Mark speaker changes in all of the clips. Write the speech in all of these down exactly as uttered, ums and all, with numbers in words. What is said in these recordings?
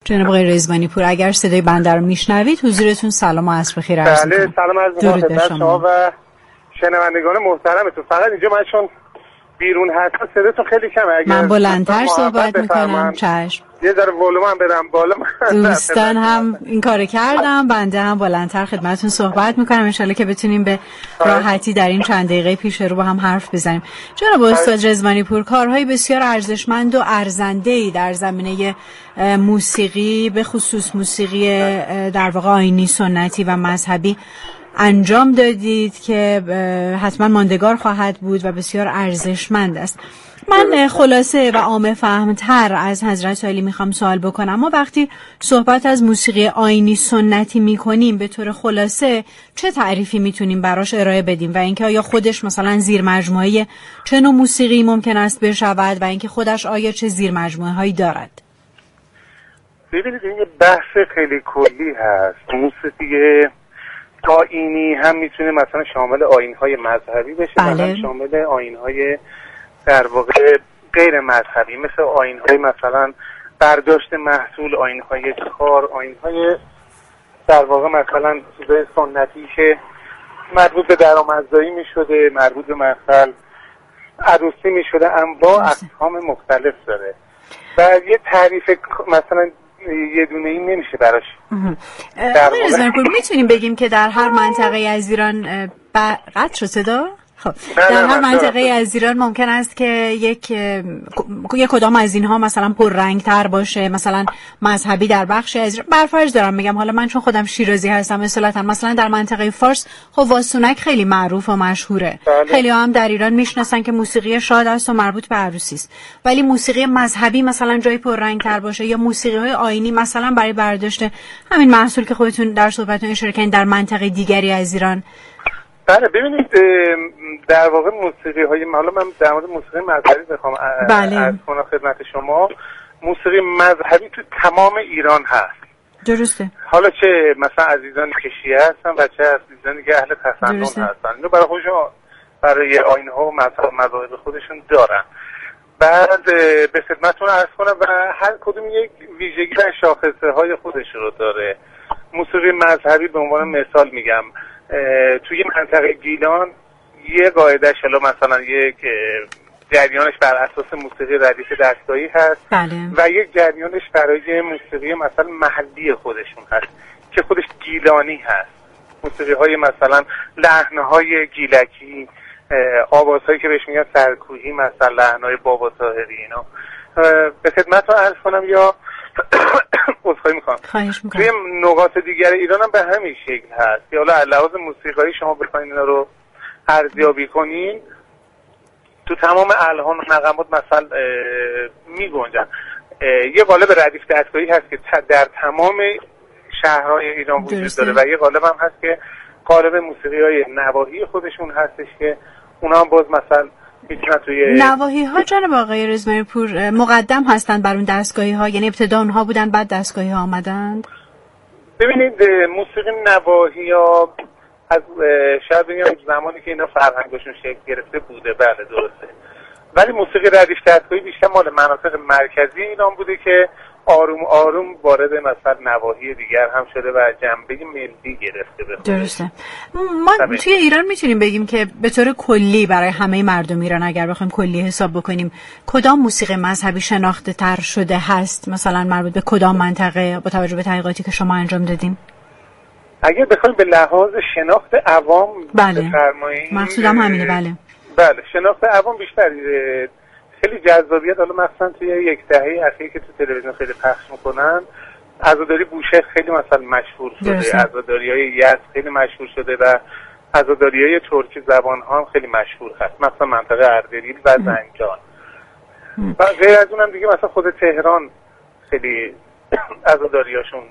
Speaker 1: جناب آقای رضوانی پور، اگر صدای بنده رو میشنوید حضورتون سلام و عصر بخیر عرض می‌کنم.
Speaker 2: بله سلام عرض می‌کنم خدمت شما و شنوندگان محترمتون. فقط اینجا من چون بیرون هستم صداتون خیلی کمه، اگر
Speaker 1: من بلندتر صحبت میکنم. چشم.
Speaker 2: یه ذره ولوم هم برم بالا.
Speaker 1: دوستان هم این کارو کردم، بنده هم بلندتر خدمتتون صحبت میکنم، ان شاءالله که بتونیم به راحتی در این چند دقیقه پیش رو با هم حرف بزنیم. جناب استاد رضوانی پور، کارهای بسیار ارزشمند و ارزنده‌ای در زمینه موسیقی، به خصوص موسیقی در واقع آیینی، سنتی و مذهبی انجام دادید که حتما ماندگار خواهد بود و بسیار ارزشمند است. من خلاصه و عامه فهمتر از حضرت عالی میخوام سوال بکنم. ما وقتی صحبت از موسیقی آیینی سنتی میکنیم به طور خلاصه چه تعریفی میتونیم براش ارائه بدیم و اینکه آیا خودش مثلا زیر مجموعه چه نوع موسیقی ممکن است بشود و اینکه خودش آیا چه زیر مجموعه هایی دارد؟
Speaker 2: ببینید این یه بحث خیلی کلی هست. موسیقی آیینی هم میتونه مثلا شامل آیین‌های مذهبی بشه،
Speaker 1: بله.
Speaker 2: مثلا شامل آیین‌های در واقع غیر مذهبی، مثل آیین‌های مثلا برداشت محصول، آیین‌های کار، آیین‌های در واقع مثلا چیزای سنتی که مربوط به درآمدزایی میشده، مربوط به مثلا عروسی میشده، انواع اقسام مختلف داره و یه تعریف مثلا یه دونه این نمیشه براش.
Speaker 1: میتونیم بگیم که در هر منطقه از ایران قطع شد صدا؟ خب در هر منطقه از ایران ممکن است که یک یک کدام از اینها مثلا پررنگ‌تر باشه، مثلا مذهبی در بخشی از ایران. برفرض دارم میگم، حالا من چون خودم شیرازی هستم اصالتا، مثلا در منطقه فارس خب واسونک خیلی معروف و مشهوره، خیلی هم در ایران میشناسن که موسیقی شاد است و مربوط به عروسی است. ولی موسیقی مذهبی مثلا جای پررنگ‌تر باشه یا موسیقی‌های آیینی مثلا برای برداشت همین محصول که خودتون در صحبتتون اشاره کردین در منطقه دیگری از ایران.
Speaker 2: بله ببینید در واقع موسیقی های حالا من در مورد موسیقی مذهبی بخوام عرض کنم خدمت شما، موسیقی مذهبی تو تمام ایران هست.
Speaker 1: درسته.
Speaker 2: حالا چه مثلا عزیزانی که شیعه هستن و چه عزیزانی که اهل تسنن هستن، اینو برای خودشون برای آیین‌ها و مذهب مذاهب خودشون دارن. بعد به خدمتتون عرض کنم و هر کدوم یک ویژگی و شاخصه های خودش رو داره. موسیقی مذهبی به عنوان مثال میگم توی منطقه گیلان یه قاعده‌اش حالا مثلا یک جریانش بر اساس موسیقی ردیف دستگاهی هست،
Speaker 1: بله.
Speaker 2: و یک جریانش برای موسیقی مثلا محلی خودشون هست که خودش گیلانی هست. موسیقی های مثلا لحن‌های گیلکی، آوازهایی که بهش میگن سرکوهی، مثلا لحن‌های بابا طاهری، اینا به خدمتتون عرض کنم یا عذرخواهی می‌کنم. توی نقاط دیگر ایران هم به همین شکل هست. یا حالا لحاظ موسیقایی شما بخواید اینا رو ارزیابی کنین، تو تمام الحان و نغمات مثلا می‌گنجن. یه قالب ردیف دستگاهی هست که در تمام شهرهای ایران وجود داره و یه قالب هم هست که قالب موسیقی‌های نواحی خودشون هستش که اونا هم باز مثلا توی
Speaker 1: نواحی ها جناب آقای رضوانی پور مقدم هستند بر اون دستگاهی ها، یعنی ابتدا اونها بودن بعد دستگاهی ها آمدند؟
Speaker 2: ببینید موسیقی نواحی ها از شاید بگم زمانی که اینا فرهنگشون شکل گرفته بوده، بله درسته، ولی موسیقی ردیف دستگاهی بیشتر مال مناطق مرکزی ایران بوده که آروم آروم وارد مثلا نواحی دیگر هم شده و جنبه ملی گرفته به خودش.
Speaker 1: درسته. ما طبعا توی ایران میتونیم بگیم که به طور کلی برای همه مردم ایران اگر بخوایم کلی حساب بکنیم کدام موسیقی مذهبی شناخته تر شده هست، مثلا مربوط به کدام منطقه با توجه به تحقیقاتی که شما انجام دادیم؟
Speaker 2: اگر بخوایم به لحاظ شناخت عوام
Speaker 1: بله.
Speaker 2: بفرمایید.
Speaker 1: مقصودم همینه. بله
Speaker 2: بله شناخت عوام بیشتر خیلی جذابیت، حالا مثلا توی یک دهه اخیر که تو تلویزیون خیلی پخش میکنن، عزاداری بوشهر خیلی مثلا مشهور شده، عزاداری‌های یزد خیلی مشهور شده و عزاداری‌های ترکی زبان ها هم خیلی مشهور هست، مثلا منطقه اردبیل و زنجان. و غیر از اونم دیگه مثلا خود تهران خیلی عزاداریاشون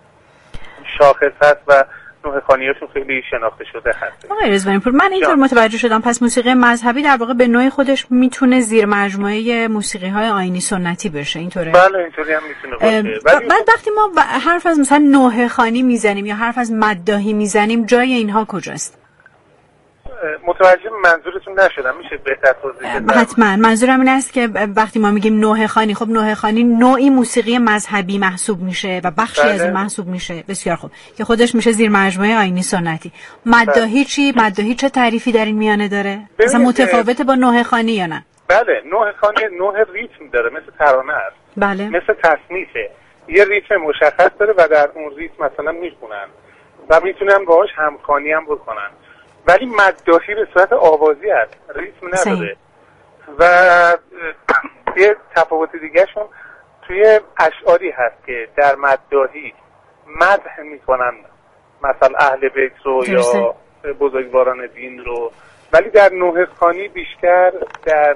Speaker 2: شاخص هست و نوع خوانیاشون خیلی شناخته شده هست.
Speaker 1: آقای رضوانی پور، من اینطور متوجه شدم پس موسیقی مذهبی در واقع به نوع خودش میتونه زیر مجموعه موسیقی های آیینی سنتی بشه، اینطوره؟
Speaker 2: بله اینطوری هم میتونه باشه.
Speaker 1: ولی بعد وقتی ما حرف از مثلا نوحه خوانی میزنیم یا حرف از مداحی میزنیم، جای اینها کجاست؟
Speaker 2: متوجه منظورتون نشدم، میشه بهتر توضیح بدید؟
Speaker 1: حتما. منظورم این است که وقتی ما میگیم نوحه خوانی، خب نوحه خوانی نوعی موسیقی مذهبی محسوب میشه و بخشی
Speaker 2: بله.
Speaker 1: از اون محسوب میشه. بسیار خوب، که خودش میشه زیر مجموعه آیینی سنتی. مداحی چی؟ مداحی چه تعریفی در این میانه داره؟ مثلا متفاوته با نوحه خوانی یا نه؟
Speaker 2: بله، نوحه خوانی نوع ریتم داره، مثل ترانه است.
Speaker 1: بله.
Speaker 2: مثل تصنیفه، یه ریتم مشخص داره و در اون ریتم مثلا میخونن و میتونن باهاش همخوانی هم بکنن، ولی مداحی به صورت آوازی است، ریتم نداره. و یه تفاوت دیگه شون توی اشعاری هست که در مداحی مدح میکنن مثلا اهل بیت رو
Speaker 1: درسته.
Speaker 2: یا بزرگواران دین رو، ولی در نوحه خوانی بیشتر در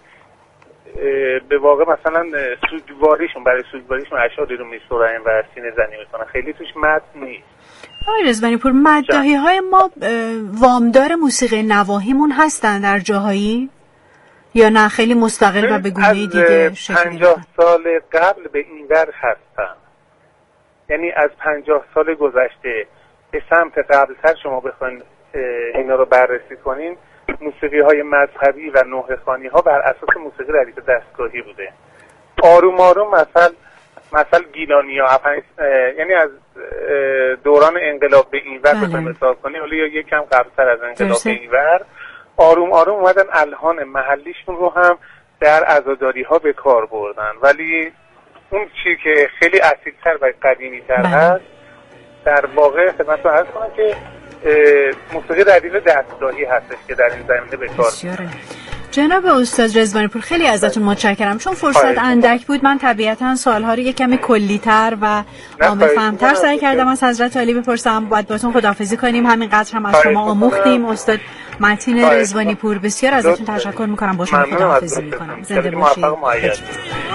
Speaker 2: به واقع مثلا سوگواریشون، برای سوگواریشون اشعاری رو میسرن و سینه زنی میکنن، خیلی توش متن نیست.
Speaker 1: آقای رضوانی پور، مداحی های ما وامدار موسیقی نواحیمون هستن در جاهایی یا نه خیلی مستقل و به گونه دیگه شکل
Speaker 2: از پنجاه سال قبل به این ور هستن، یعنی از پنجاه سال گذشته به سمت قبلتر شما بخواین اینا رو بررسی کنین، موسیقی های مذهبی و نوحه خوانی ها بر اساس موسیقی ردیف دستگاهی بوده. آروم آروم مثلا مثلا گیلانی ها یعنی از دوران انقلاب به این ور بخوایم مثال کنیم، ولی یا یک کم قبلتر از انقلاب به این ور، آروم آروم اومدن الحان محلیشون رو هم در عزاداری ها به کار بردن، ولی اون چی که خیلی اصیل‌تر و قدیمی‌تر هست در واقع خدمتتون عرض کنم که موسیقی ردیف دستگاهی هستش که در این زمینه به کار.
Speaker 1: جناب استاد رضوانی پور، خیلی ازتون متشکرم. چون فرصت اندک بود، من طبیعتاً سوال‌ها رو یک کمی کلی‌تر و عامه فهم‌تر سعی کردم از حضرت عالی بپرسم. باید باتون خداحافظی کنیم، همینقدر هم از شما آموختیم. استاد متین رضوانی پور، بسیار ازتون تشکر می‌کنم. با شما خداحافظی می‌کنم. زنده باشید.